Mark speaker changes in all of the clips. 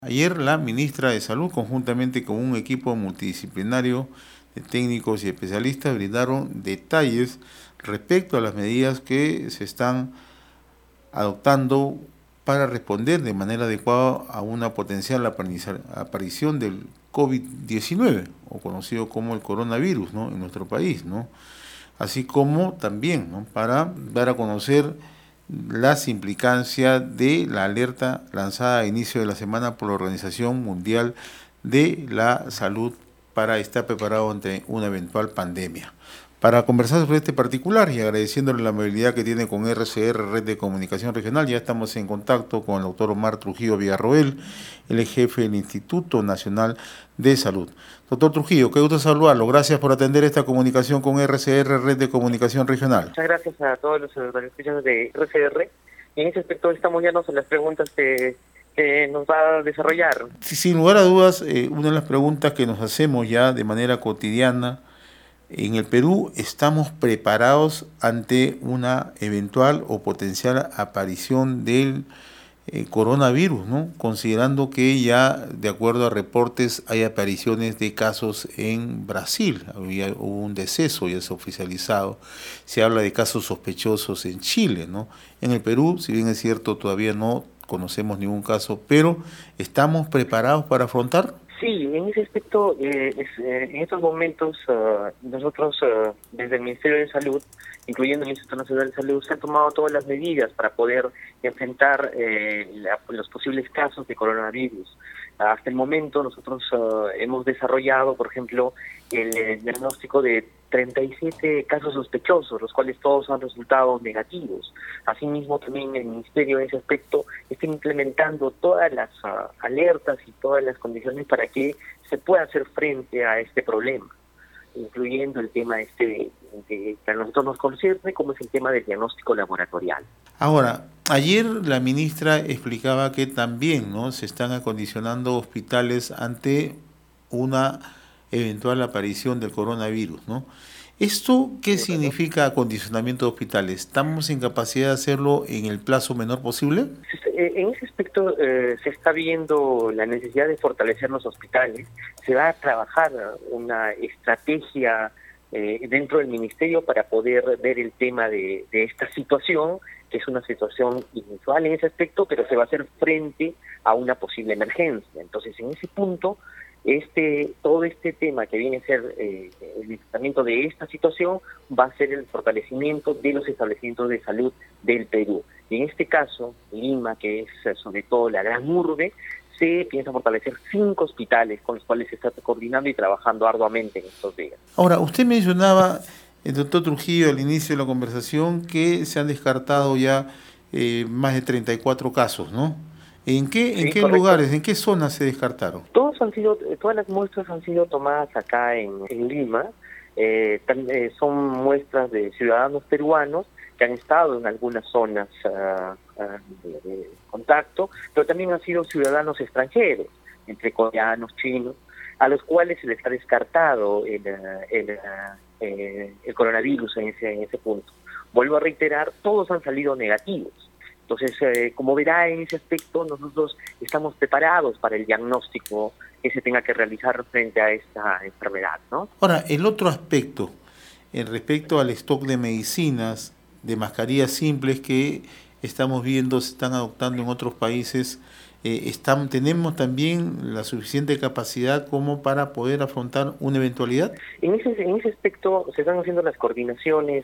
Speaker 1: Ayer la ministra de Salud, conjuntamente con un equipo multidisciplinario de técnicos y especialistas, brindaron detalles respecto a las medidas que se están adoptando para responder de manera adecuada a una potencial aparición del COVID-19, o conocido como el coronavirus, ¿no?, en nuestro país, ¿no? Así como también, ¿no?, para dar a conocer las implicancias de la alerta lanzada a inicio de la semana por la Organización Mundial de la Salud para estar preparado ante una eventual pandemia. Para conversar sobre este particular y agradeciéndole la amabilidad que tiene con RCR, Red de Comunicación Regional, ya estamos en contacto con el doctor Omar Trujillo Villarroel, el jefe del Instituto Nacional de Salud. Doctor Trujillo, qué gusto saludarlo. Gracias por atender esta comunicación con RCR, Red de Comunicación Regional.
Speaker 2: Muchas gracias a todos los radioescuchas de RCR. Y en ese aspecto estamos ya en las preguntas que nos va a desarrollar.
Speaker 1: Sin lugar a dudas, una de las preguntas que nos hacemos ya de manera cotidiana: en el Perú, ¿estamos preparados ante una eventual o potencial aparición del coronavirus, ¿no?, considerando que ya, de acuerdo a reportes, hay apariciones de casos en Brasil, hubo un deceso, ya se ha oficializado, se habla de casos sospechosos en Chile, ¿no? En el Perú, si bien es cierto, todavía no conocemos ningún caso, pero ¿estamos preparados para afrontar?
Speaker 2: Sí, en ese aspecto, en estos momentos, nosotros, desde el Ministerio de Salud, incluyendo el Instituto Nacional de Salud, se han tomado todas las medidas para poder enfrentar los posibles casos de coronavirus. Hasta el momento, nosotros hemos desarrollado, por ejemplo, el diagnóstico de 37 casos sospechosos, los cuales todos han resultado negativos. Asimismo, también el Ministerio en ese aspecto está implementando todas las alertas y todas las condiciones para que se pueda hacer frente a este problema, incluyendo el tema que a nosotros nos concierne, como es el tema del diagnóstico laboratorial.
Speaker 1: Ahora, ayer la ministra explicaba que también, ¿no?, se están acondicionando hospitales ante una eventual aparición del coronavirus, ¿no? ¿Esto qué significa acondicionamiento de hospitales? ¿Estamos en capacidad de hacerlo en el plazo menor posible?
Speaker 2: En ese aspecto se está viendo la necesidad de fortalecer los hospitales. Se va a trabajar una estrategia dentro del ministerio para poder ver el tema de esta situación, que es una situación inusual en ese aspecto, pero se va a hacer frente a una posible emergencia. Entonces, en ese punto, todo este tema que viene a ser el tratamiento de esta situación va a ser el fortalecimiento de los establecimientos de salud del Perú. Y en este caso, Lima, que es sobre todo la gran urbe, se piensa fortalecer 5 hospitales con los cuales se está coordinando y trabajando arduamente en estos días.
Speaker 1: Ahora, usted mencionaba, el doctor Trujillo, al inicio de la conversación, que se han descartado ya más de 34 casos, ¿no? ¿En qué lugares, en qué zonas se descartaron?
Speaker 2: Todas las muestras han sido tomadas acá en Lima. Son muestras de ciudadanos peruanos que han estado en algunas zonas de contacto, pero también han sido ciudadanos extranjeros, entre coreanos, chinos, a los cuales se les ha descartado el coronavirus en ese punto. Vuelvo a reiterar, todos han salido negativos. Entonces, como verá, en ese aspecto nosotros estamos preparados para el diagnóstico que se tenga que realizar frente a esta enfermedad, ¿no?
Speaker 1: Ahora, el otro aspecto, respecto al stock de medicinas, de mascarillas simples que estamos viendo se están adoptando en otros países, ¿tenemos también la suficiente capacidad como para poder afrontar una eventualidad?
Speaker 2: En ese aspecto se están haciendo las coordinaciones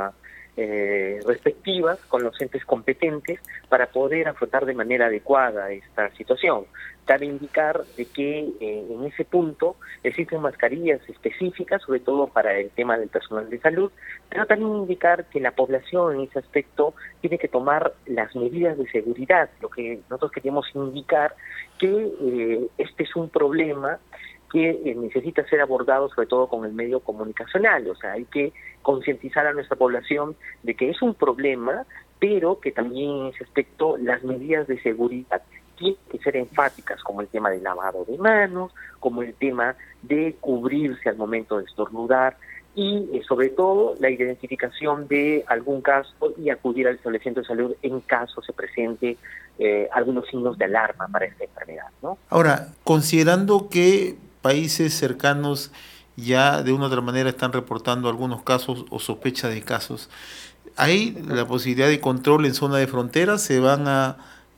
Speaker 2: respectivas con los entes competentes para poder afrontar de manera adecuada esta situación. Cabe indicar de que en ese punto existen mascarillas específicas, sobre todo para el tema del personal de salud, pero también indicar que la población en ese aspecto tiene que tomar las medidas de seguridad. Lo que nosotros queríamos indicar que este es un problema que necesita ser abordado sobre todo con el medio comunicacional. O sea, hay que concientizar a nuestra población de que es un problema, pero que también en ese aspecto las medidas de seguridad tienen que ser enfáticas, como el tema del lavado de manos, como el tema de cubrirse al momento de estornudar, y sobre todo la identificación de algún caso y acudir al establecimiento de salud en caso se presente algunos signos de alarma para esta enfermedad, ¿no?
Speaker 1: Ahora, considerando que países cercanos ya de una u otra manera están reportando algunos casos o sospechas de casos, ¿hay la posibilidad de control en zona de frontera? ¿Se van a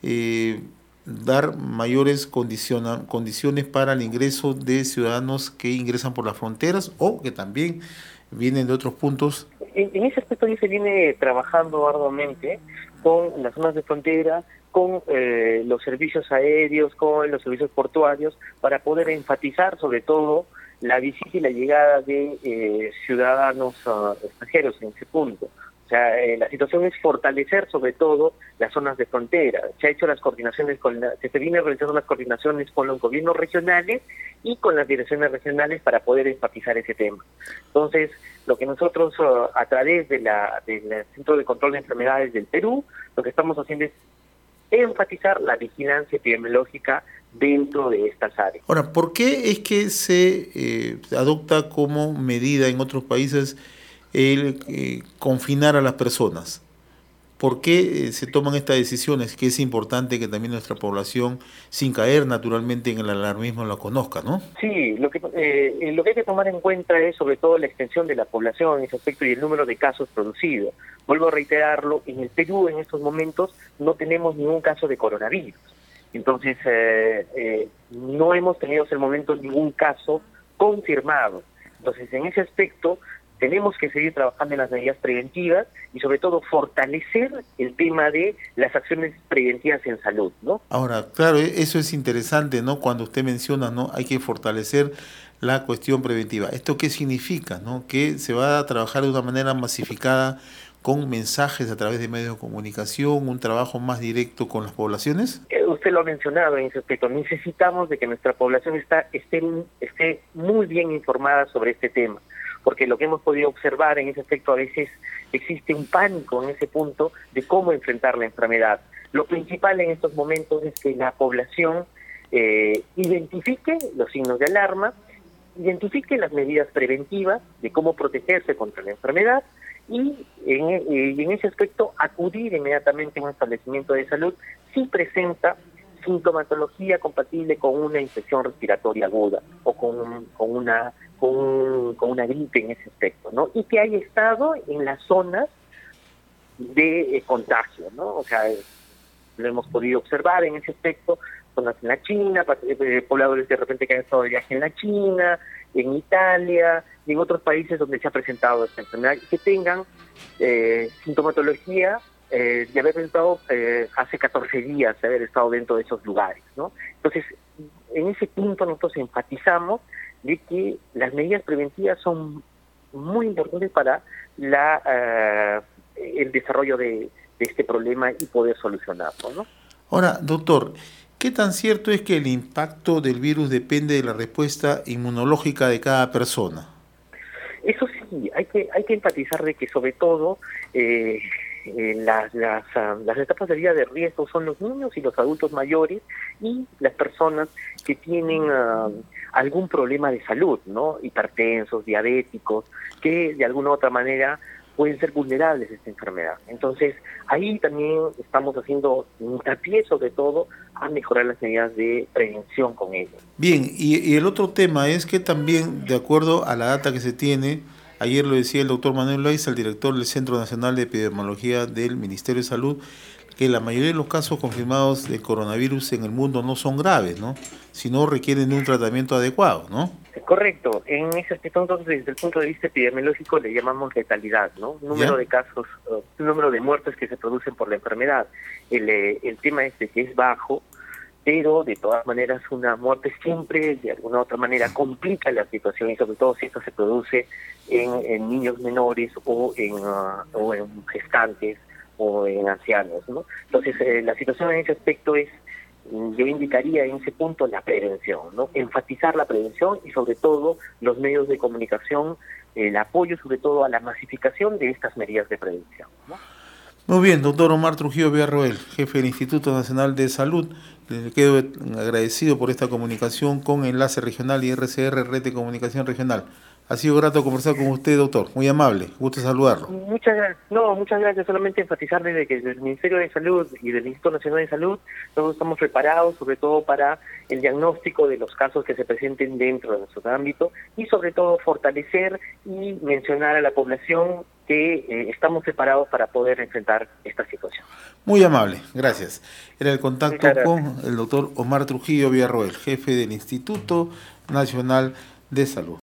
Speaker 1: dar mayores condiciones para el ingreso de ciudadanos que ingresan por las fronteras o que también vienen de otros puntos?
Speaker 2: En ese aspecto ya se viene trabajando arduamente con las zonas de frontera, con los servicios aéreos, con los servicios portuarios, para poder enfatizar sobre todo la visita y la llegada de ciudadanos extranjeros en ese punto. O sea, la situación es fortalecer sobre todo las zonas de frontera. Se ha hecho las coordinaciones se viene realizando las coordinaciones con los gobiernos regionales y con las direcciones regionales para poder enfatizar ese tema. Entonces, lo que nosotros a través del Centro de Control de Enfermedades del Perú, lo que estamos haciendo es enfatizar la vigilancia epidemiológica dentro de estas áreas.
Speaker 1: Ahora, ¿por qué es que se adopta como medida en otros países el confinar a las personas? ¿Por qué se toman estas decisiones? Que es importante que también nuestra población, sin caer naturalmente en el alarmismo, la conozca, ¿no?
Speaker 2: Sí, lo que hay que tomar en cuenta es sobre todo la extensión de la población en ese aspecto y el número de casos producidos. Vuelvo a reiterarlo, en el Perú en estos momentos no tenemos ningún caso de coronavirus. Entonces, no hemos tenido hasta el momento ningún caso confirmado. Entonces, en ese aspecto, tenemos que seguir trabajando en las medidas preventivas y sobre todo fortalecer el tema de las acciones preventivas en salud, ¿no?
Speaker 1: Ahora, claro, eso es interesante, ¿no? Cuando usted menciona, ¿no? Hay que fortalecer la cuestión preventiva. ¿Esto qué significa, no? Que se va a trabajar de una manera masificada con mensajes a través de medios de comunicación, un trabajo más directo con las poblaciones.
Speaker 2: Usted lo ha mencionado en ese aspecto. Necesitamos de que nuestra población esté muy bien informada sobre este tema, porque lo que hemos podido observar en ese aspecto a veces existe un pánico en ese punto de cómo enfrentar la enfermedad. Lo principal en estos momentos es que la población identifique los signos de alarma, identifique las medidas preventivas de cómo protegerse contra la enfermedad y en ese aspecto acudir inmediatamente a un establecimiento de salud si presenta sintomatología compatible con una infección respiratoria aguda o con una gripe en ese aspecto, ¿no? Y que haya estado en las zonas de contagio, ¿no? O sea, lo hemos podido observar en ese aspecto, zonas en la China, pobladores de repente que han estado de viaje en la China, en Italia y en otros países donde se ha presentado esta enfermedad, y que tengan sintomatología de haber estado hace 14 días, de haber estado dentro de esos lugares, ¿no? Entonces, en ese punto nosotros enfatizamos de que las medidas preventivas son muy importantes para el desarrollo de este problema y poder solucionarlo, ¿no?
Speaker 1: Ahora, doctor, ¿qué tan cierto es que el impacto del virus depende de la respuesta inmunológica de cada persona?
Speaker 2: Eso sí, hay que enfatizar de que sobre todo las etapas de vida de riesgo son los niños y los adultos mayores y las personas que tienen algún problema de salud, ¿no? Hipertensos, diabéticos, que de alguna u otra manera pueden ser vulnerables a esta enfermedad. Entonces, ahí también estamos haciendo hincapié sobre todo a mejorar las medidas de prevención con ellos.
Speaker 1: Bien, y el otro tema es que también, de acuerdo a la data que se tiene, ayer lo decía el doctor Manuel Loaiza, el director del Centro Nacional de Epidemiología del Ministerio de Salud, que la mayoría de los casos confirmados de coronavirus en el mundo no son graves, ¿no? Sino requieren de un tratamiento adecuado, ¿no?
Speaker 2: Correcto. En ese aspecto, entonces, desde el punto de vista epidemiológico, le llamamos letalidad, ¿no? Número de casos, número de muertes que se producen por la enfermedad. El tema es de que es bajo, pero de todas maneras una muerte siempre, de alguna u otra manera, complica la situación, y sobre todo si esto se produce en niños menores o en gestantes o en ancianos, ¿no? Entonces, la situación en ese aspecto es, yo indicaría en ese punto la prevención, ¿no? Enfatizar la prevención y sobre todo los medios de comunicación, el apoyo sobre todo a la masificación de estas medidas de prevención, ¿no?
Speaker 1: Muy bien, doctor Omar Trujillo Villarroel, jefe del Instituto Nacional de Salud. Le quedo agradecido por esta comunicación con Enlace Regional y RCR, Red de Comunicación Regional. Ha sido grato conversar con usted, doctor. Muy amable. Gusto saludarlo.
Speaker 2: Muchas gracias. No, muchas gracias. Solamente enfatizar desde que desde el Ministerio de Salud y del Instituto Nacional de Salud todos estamos preparados, sobre todo para el diagnóstico de los casos que se presenten dentro de nuestro ámbito y sobre todo fortalecer y mencionar a la población que estamos preparados para poder enfrentar esta situación.
Speaker 1: Muy amable, gracias. Era el contacto con el doctor Omar Trujillo Villarroel, jefe del Instituto Nacional de Salud.